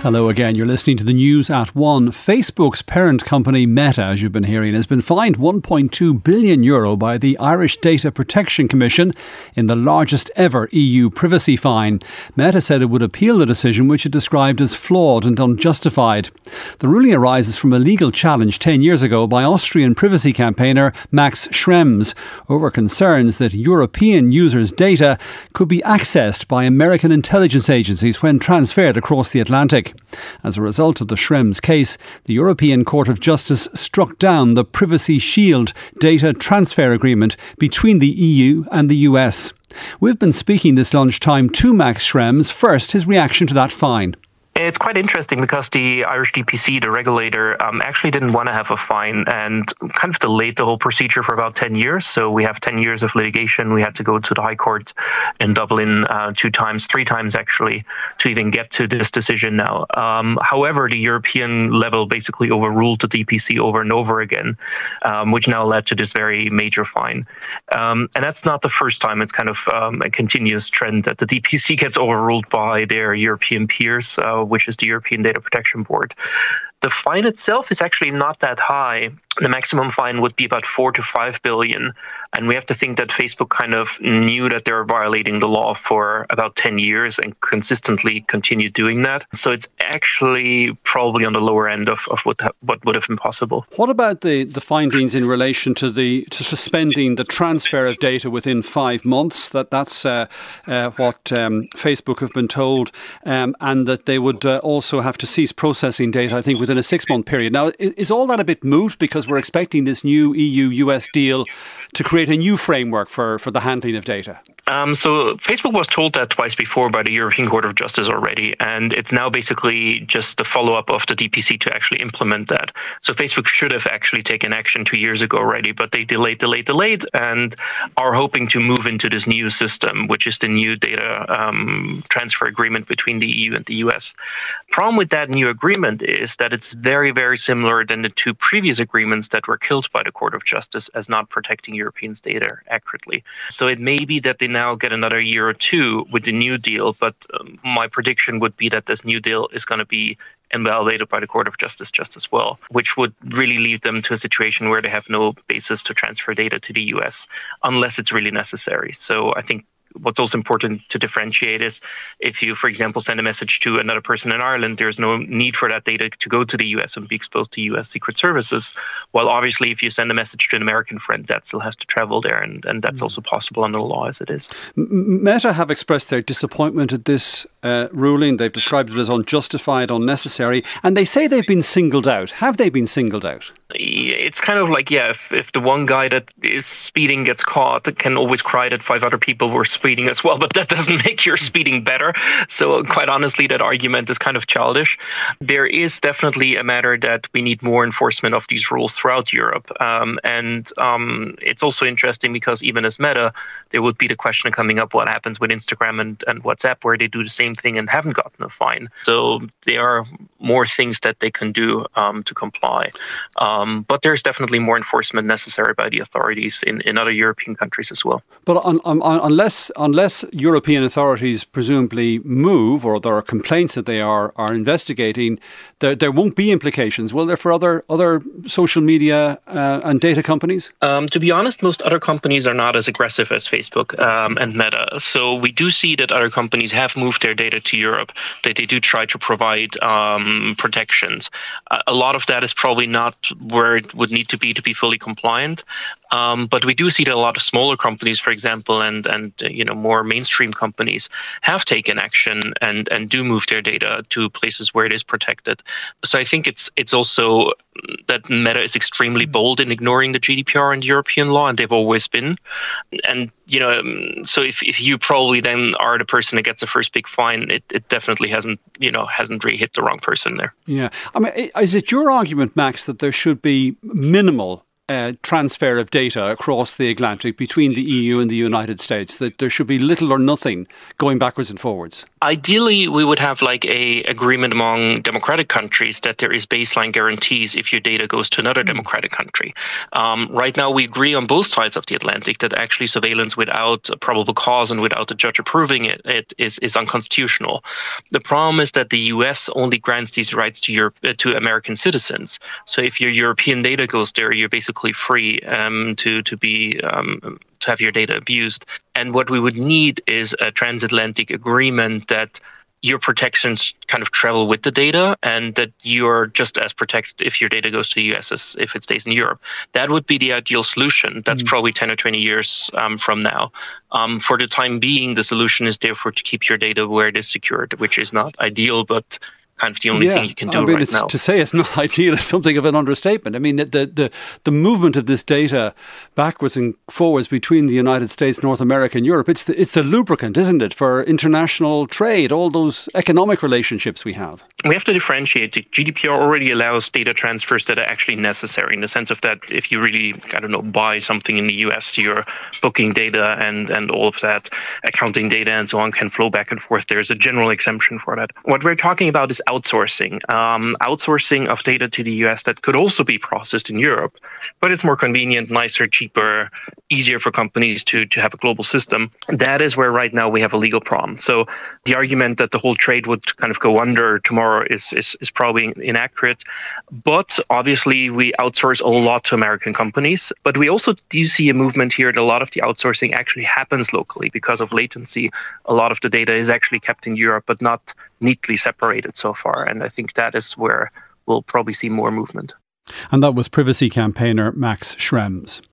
Hello again. You're listening to the news at 1. Facebook's parent company Meta, as you've been hearing, has been fined €1.2 billion by the Irish Data Protection Commission in the largest ever EU privacy fine. Meta said it would appeal the decision, which it described as flawed and unjustified. The ruling arises from a legal challenge 10 years ago by Austrian privacy campaigner Max Schrems over concerns that European users' data could be accessed by American intelligence agencies when transferred across the Atlantic. As a result of the Schrems case, the European Court of Justice struck down the Privacy Shield data transfer agreement between the EU and the US. We've been speaking this lunchtime to Max Schrems. First, his reaction to that fine. It's quite interesting because the Irish DPC, the regulator, actually didn't want to have a fine and kind of delayed the whole procedure for about 10 years. So we have 10 years of litigation. We had to go to the High Court in Dublin 3 times actually, to even get to this decision now. However, the European level basically overruled the DPC over and over again, which now led to this very major fine. And that's not the first time. It's kind of a continuous trend that the DPC gets overruled by their European peers, which is the European Data Protection Board. The fine itself is actually not that high. The maximum fine would be about 4 to 5 billion. And we have to think that Facebook kind of knew that they were violating the law for about 10 years and consistently continued doing that. So it's actually probably on the lower end of what would have been possible. What about the findings in relation to suspending the transfer of data within 5 months? That's what Facebook have been told, and that they would also have to cease processing data, I think, within a 6-month period. Now, is all that a bit moot because we're expecting this new EU-US deal to create a new framework for the handling of data? So Facebook was told that twice before by the European Court of Justice already, and it's now basically just the follow-up of the DPC to actually implement that. So Facebook should have actually taken action 2 years ago already, but they delayed, and are hoping to move into this new system, which is the new data transfer agreement between the EU and the US. Problem with that new agreement is that it's very, very similar than the 2 previous agreements that were killed by the Court of Justice as not protecting Europeans' data accurately. So it may be that they now get another year or 2 with the new deal, but my prediction would be that this new deal is going to be invalidated by the Court of Justice just as well, which would really lead them to a situation where they have no basis to transfer data to the US unless it's really necessary. So I think what's also important to differentiate is if you, for example, send a message to another person in Ireland, there's no need for that data to go to the US and be exposed to US Secret Services. While obviously if you send a message to an American friend, that still has to travel there. And that's also possible under the law as it is. Meta have expressed their disappointment at this ruling. They've described it as unjustified, unnecessary, and they say they've been singled out. Have they been singled out? It's kind of like, if the one guy that is speeding gets caught, it can always cry that 5 other people were speeding as well, but that doesn't make your speeding better. So quite honestly, that argument is kind of childish. There is definitely a matter that we need more enforcement of these rules throughout Europe. And it's also interesting because even as Meta, there would be the question coming up, what happens with Instagram and WhatsApp, where they do the same thing and haven't gotten a fine. So there are more things that they can do to comply. But there's definitely more enforcement necessary by the authorities in other European countries as well. But unless European authorities presumably move, or there are complaints that they are investigating, there won't be implications, will there, for other social media and data companies? To be honest, most other companies are not as aggressive as Facebook and Meta. So we do see that other companies have moved their data to Europe, that they do try to provide protections. A lot of that is probably not where it would need to be fully compliant. But we do see that a lot of smaller companies, for example, and more mainstream companies have taken action and do move their data to places where it is protected. So I think it's also that Meta is extremely bold in ignoring the GDPR and European law, and they've always been. And so if you probably then are the person that gets the first big fine, it definitely hasn't really hit the wrong person there. Yeah, I mean, is it your argument, Max, that there should be minimal transfer of data across the Atlantic between the EU and the United States, that there should be little or nothing going backwards and forwards? Ideally, we would have like a agreement among democratic countries that there is baseline guarantees if your data goes to another democratic country. Right now, we agree on both sides of the Atlantic that actually surveillance without a probable cause and without the judge approving it is unconstitutional. The problem is that the US only grants these rights to American citizens. So if your European data goes there, you're basically free to have your data abused. And what we would need is a transatlantic agreement that your protections kind of travel with the data and that you're just as protected if your data goes to the US as if it stays in Europe. That would be the ideal solution. That's probably 10 or 20 years from now. For the time being, the solution is therefore to keep your data where it is secured, which is not ideal, but kind of the only thing you can do right now. To say it's not ideal is something of an understatement. I mean, the movement of this data backwards and forwards between the United States, North America and Europe, it's the lubricant, isn't it, for international trade, all those economic relationships we have. We have to differentiate. The GDPR already allows data transfers that are actually necessary, in the sense of that if you really, buy something in the US, your booking data and all of that accounting data and so on can flow back and forth. There's a general exemption for that. What we're talking about is outsourcing of data to the US that could also be processed in Europe, but it's more convenient, nicer, cheaper, easier for companies to have a global system. That is where right now we have a legal problem. So the argument that the whole trade would kind of go under tomorrow is probably inaccurate. But obviously we outsource a lot to American companies, but we also do see a movement here that a lot of the outsourcing actually happens locally because of latency. A lot of the data is actually kept in Europe, but not neatly separated so far. And I think that is where we'll probably see more movement. And that was privacy campaigner Max Schrems.